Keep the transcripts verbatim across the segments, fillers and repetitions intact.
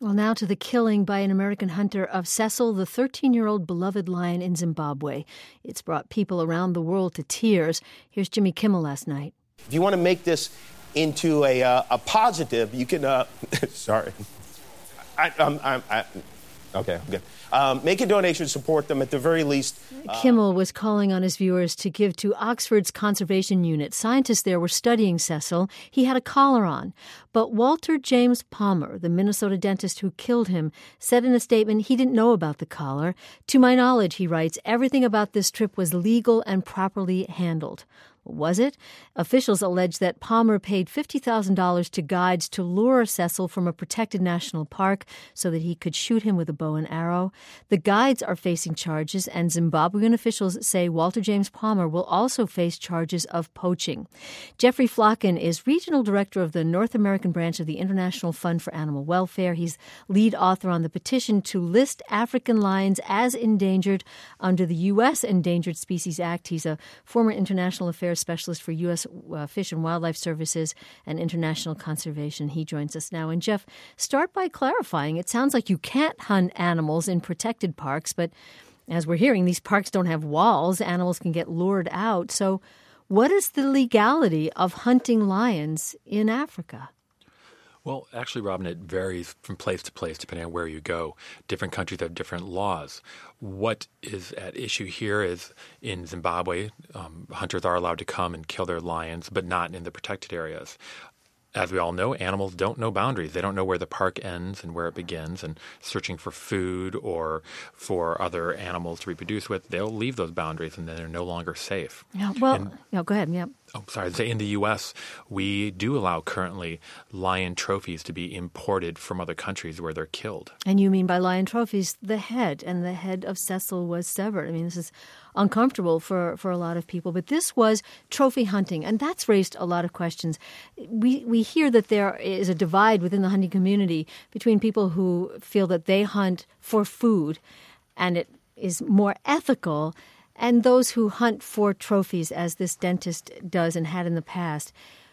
Well, now to the killing by an American hunter of Cecil, the thirteen-year-old beloved lion in Zimbabwe. It's brought people around the world to tears. Here's Jimmy Kimmel last night. If you want to make this into a, uh, a positive, you can, uh, sorry. I, um, I, I, okay, I'm good. Um, make a donation, support them at the very least. Uh, Kimmel was calling on his viewers to give to Oxford's conservation unit. Scientists there were studying Cecil. He had a collar on. But Walter James Palmer, the Minnesota dentist who killed him, said in a statement he didn't know about the collar. To my knowledge, he writes, everything about this trip was legal and properly handled. Was it? Officials allege that Palmer paid fifty thousand dollars to guides to lure Cecil from a protected national park so that he could shoot him with a bow and arrow. The guides are facing charges, and Zimbabwean officials say Walter James Palmer will also face charges of poaching. Jeffrey Flocken is regional director of the North American branch of the International Fund for Animal Welfare. He's lead author on the petition to list African lions as endangered under the U S Endangered Species Act. He's a former international affairs specialist for U S Uh, Fish and Wildlife Services and International Conservation. He joins us now. And Jeff, start by clarifying. It sounds like you can't hunt animals in protected parks, but as we're hearing, these parks don't have walls. Animals can get lured out. So what is the legality of hunting lions in Africa? Well, actually, Robin, it varies from place to place depending on where you go. Different countries have different laws. What is at issue here is in Zimbabwe, um, hunters are allowed to come and kill their lions, but not in the protected areas. As we all know, animals don't know boundaries. They don't know where the park ends and where it begins. And searching for food or for other animals to reproduce with, they'll leave those boundaries and then they're no longer safe. Yeah, well, and, no, go ahead. Yeah. Oh, sorry. I'd say in the U S, we do allow currently lion trophies to be imported from other countries where they're killed. And you mean by lion trophies, the head, and the head of Cecil was severed. I mean, this is uncomfortable for, for a lot of people. But this was trophy hunting, and that's raised a lot of questions. We we hear that there is a divide within the hunting community between people who feel that they hunt for food and it is more ethical, and those who hunt for trophies, as this dentist does and had in the past.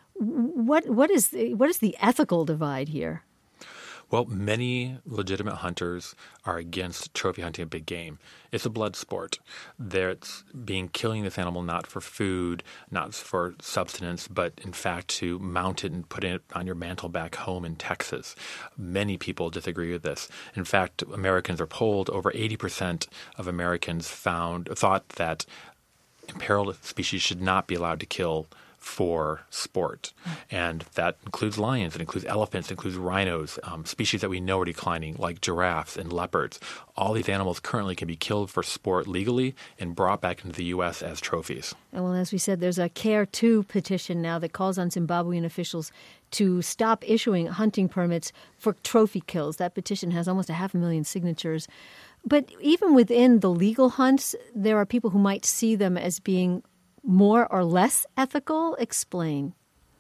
What what is what is the ethical divide here? Well, many legitimate hunters are against trophy hunting of big game. It's a blood sport. There's being killing this animal not for food, not for subsistence, but in fact to mount it and put it on your mantle back home in Texas. Many people disagree with this. In fact, Americans are polled. Over eighty percent of Americans found thought that imperiled species should not be allowed to kill for sport. And that includes lions, it includes elephants, it includes rhinos, um, species that we know are declining like giraffes and leopards. All these animals currently can be killed for sport legally and brought back into the U S as trophies. And well, as we said, there's a CARE two petition now that calls on Zimbabwean officials to stop issuing hunting permits for trophy kills. That petition has almost a half a million signatures. But even within the legal hunts, there are people who might see them as being more or less ethical? Explain.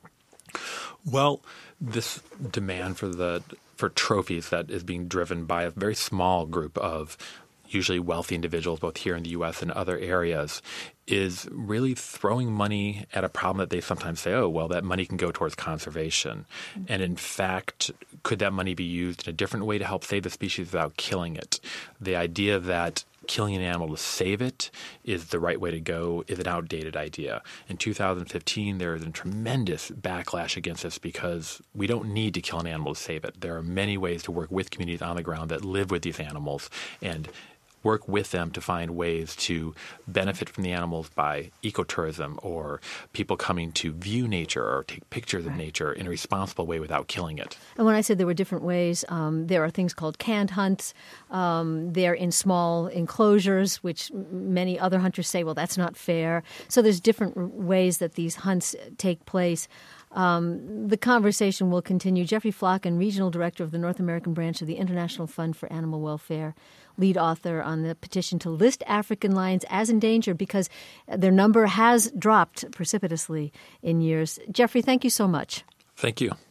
Well, this demand for the for trophies that is being driven by a very small group of usually wealthy individuals, both here in the U S and other areas, is really throwing money at a problem that they sometimes say, oh, well, that money can go towards conservation. Mm-hmm. And in fact, could that money be used in a different way to help save the species without killing it? The idea that killing an animal to save it is the right way to go is an outdated idea. In two thousand fifteen, there is a tremendous backlash against this because we don't need to kill an animal to save it. There are many ways to work with communities on the ground that live with these animals and work with them to find ways to benefit from the animals by ecotourism or people coming to view nature or take pictures of nature in a responsible way without killing it. And when I said there were different ways, um, there are things called canned hunts. Um, they're in small enclosures, which many other hunters say, well, that's not fair. So there's different ways that these hunts take place. Um, the conversation will continue. Jeffrey Flocken, Regional Director of the North American branch of the International Fund for Animal Welfare, lead author on the petition to list African lions as endangered because their number has dropped precipitously in years. Jeffrey, thank you so much. Thank you.